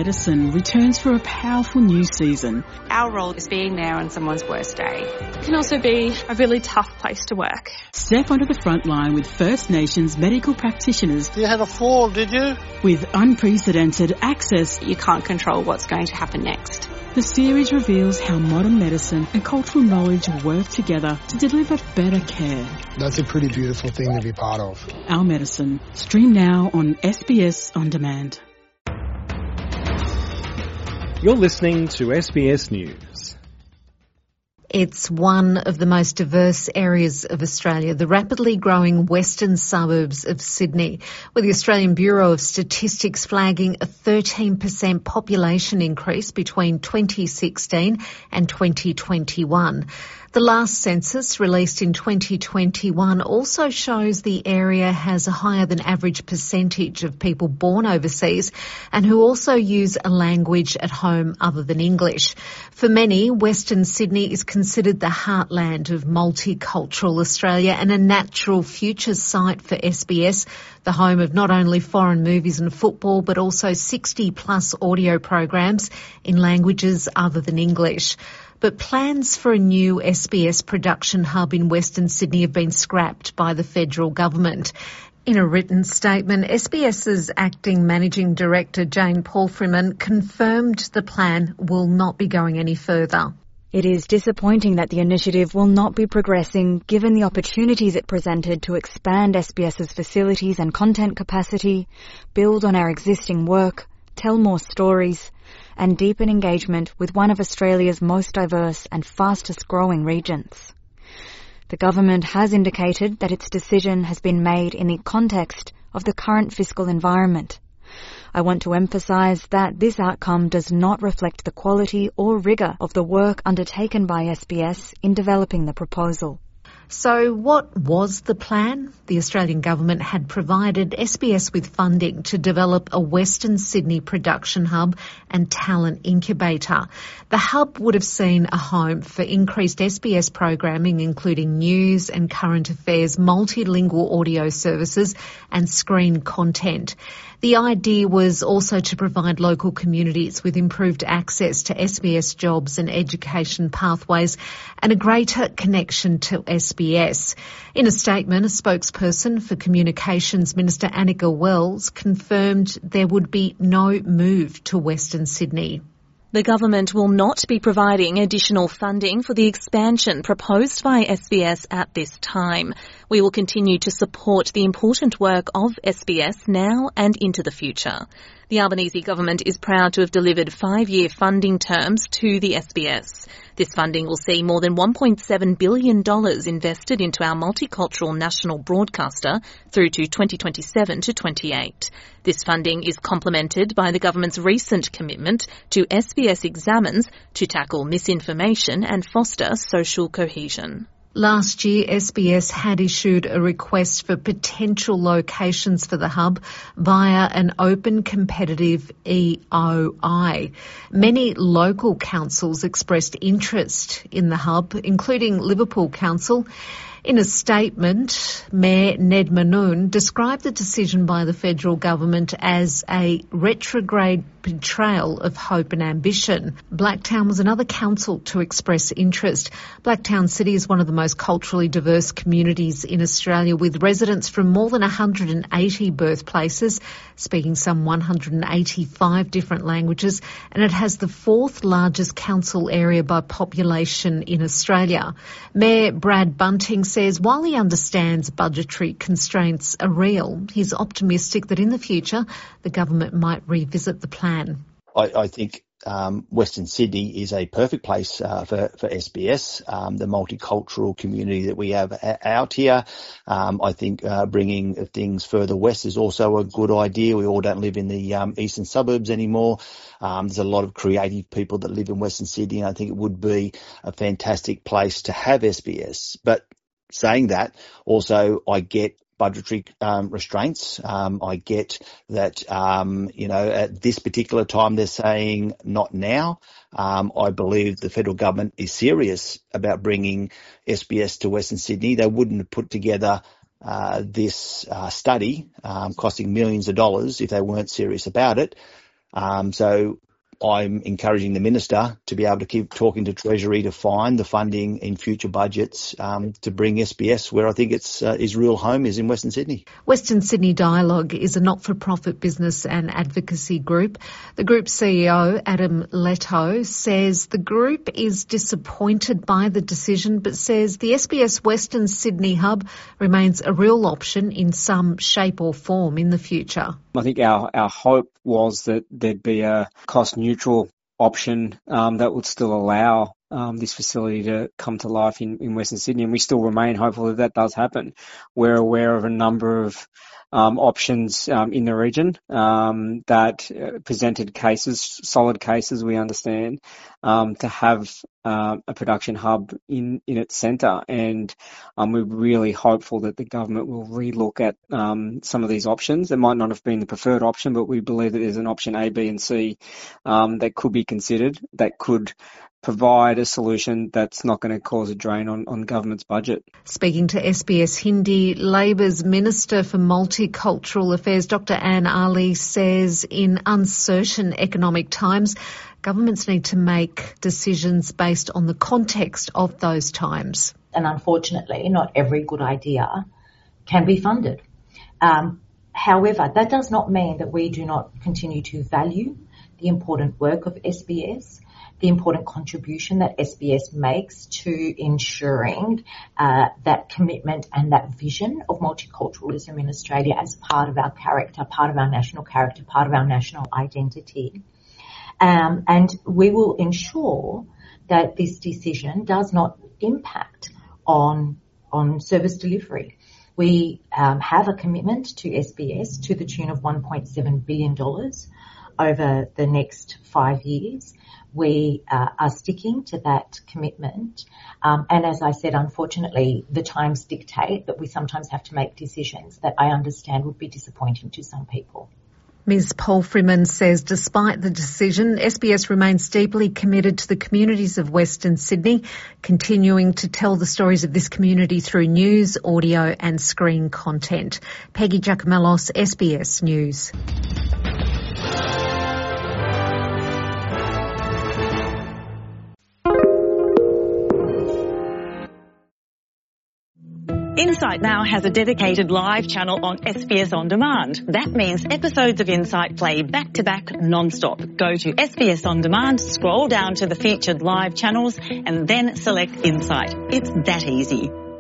Medicine returns for a powerful new season. Our role is being there on someone's worst day. It can also be a really tough place to work. Step onto the front line with First Nations medical practitioners. You had a fall, did you? With unprecedented access. You can't control what's going to happen next. The series reveals how modern medicine and cultural knowledge work together to deliver better care. That's a pretty beautiful thing to be part of. Our Medicine. Stream now on SBS On Demand. You're listening to SBS News. It's one of the most diverse areas of Australia, the rapidly growing western suburbs of Sydney, with the Australian Bureau of Statistics flagging a 13% population increase between 2016 and 2021. The last census, released in 2021, also shows the area has a higher than average percentage of people born overseas and who also use a language at home other than English. For many, Western Sydney is considered the heartland of multicultural Australia and a natural future site for SBS, the home of not only foreign movies and football, but also 60 plus audio programs in languages other than English. But plans for a new SBS production hub in Western Sydney have been scrapped by the federal government. In a written statement, SBS's acting managing director, Jane Palfreyman, confirmed the plan will not be going any further. It is disappointing that the initiative will not be progressing given the opportunities it presented to expand SBS's facilities and content capacity, build on our existing work, tell more stories, and deepen engagement with one of Australia's most diverse and fastest growing regions. The government has indicated that its decision has been made in the context of the current fiscal environment. I want to emphasise that this outcome does not reflect the quality or rigour of the work undertaken by SBS in developing the proposal. So what was the plan? The Australian government had provided SBS with funding to develop a Western Sydney production hub and talent incubator. The hub would have seen a home for increased SBS programming, including news and current affairs, multilingual audio services and screen content. The idea was also to provide local communities with improved access to SBS jobs and education pathways and a greater connection to SBS. In a statement, a spokesperson for Communications Minister Annika Wells confirmed there would be no move to Western Sydney. The government will not be providing additional funding for the expansion proposed by SBS at this time. We will continue to support the important work of SBS now and into the future. The Albanese government is proud to have delivered 5-year funding terms to the SBS. This funding will see more than $1.7 billion invested into our multicultural national broadcaster through to 2027 to 28. This funding is complemented by the government's recent commitment to SBS Examines to tackle misinformation and foster social cohesion. Last year, SBS had issued a request for potential locations for the hub via an open competitive EOI. Many local councils expressed interest in the hub, including Liverpool Council. In a statement, Mayor Ned Mannoun described the decision by the federal government as a retrograde betrayal of hope and ambition. Blacktown was another council to express interest. Blacktown City is one of the most culturally diverse communities in Australia, with residents from more than 180 birthplaces, speaking some 185 different languages, and it has the 4th largest council area by population in Australia. Mayor Brad Bunting says while he understands budgetary constraints are real, he's optimistic that in the future the government might revisit the plan. I think Western Sydney is a perfect place for SBS, the multicultural community that we have out here. I think bringing things further west is also a good idea. We all don't live in the eastern suburbs anymore. There's a lot of creative people that live in Western Sydney, and I think it would be a fantastic place to have SBS. But saying that, also I get budgetary restraints. I get that, at this particular time they're saying not now. I believe the federal government is serious about bringing SBS to Western Sydney. They wouldn't have put together this study costing millions of dollars if they weren't serious about it. So I'm encouraging the Minister to be able to keep talking to Treasury to find the funding in future budgets to bring SBS where I think its real home is in Western Sydney. Western Sydney Dialogue is a not-for-profit business and advocacy group. The group's CEO, Adam Leto, says the group is disappointed by the decision but says the SBS Western Sydney hub remains a real option in some shape or form in the future. I think our hope was that there'd be a cost-neutral option that would still allow this facility to come to life in Western Sydney, and we still remain hopeful that does happen. We're aware of a number of options in the region that presented solid cases, we understand, to have a production hub in its centre, and we're really hopeful that the government will relook at some of these options. It might not have been the preferred option, but we believe that there's an option A, B and C that could be considered that could provide a solution that's not going to cause a drain on government's budget. Speaking to SBS Hindi, Labor's Minister for Multicultural Affairs, Dr. Anne Ali, says in uncertain economic times, governments need to make decisions based on the context of those times. And unfortunately, not every good idea can be funded. However, that does not mean that we do not continue to value the important work of SBS, the important contribution that SBS makes to ensuring that commitment and that vision of multiculturalism in Australia as part of our character, part of our national character, part of our national identity. And we will ensure that this decision does not impact on service delivery. We have a commitment to SBS to the tune of $1.7 billion over the next 5 years. We are sticking to that commitment. And as I said, unfortunately, the times dictate that we sometimes have to make decisions that I understand would be disappointing to some people. Ms. Palfreyman says despite the decision, SBS remains deeply committed to the communities of Western Sydney, continuing to tell the stories of this community through news, audio and screen content. Peggy Giacomellos, SBS News. Insight now has a dedicated live channel on SBS On Demand. That means episodes of Insight play back-to-back non-stop. Go to SBS On Demand, scroll down to the featured live channels and then select Insight. It's that easy.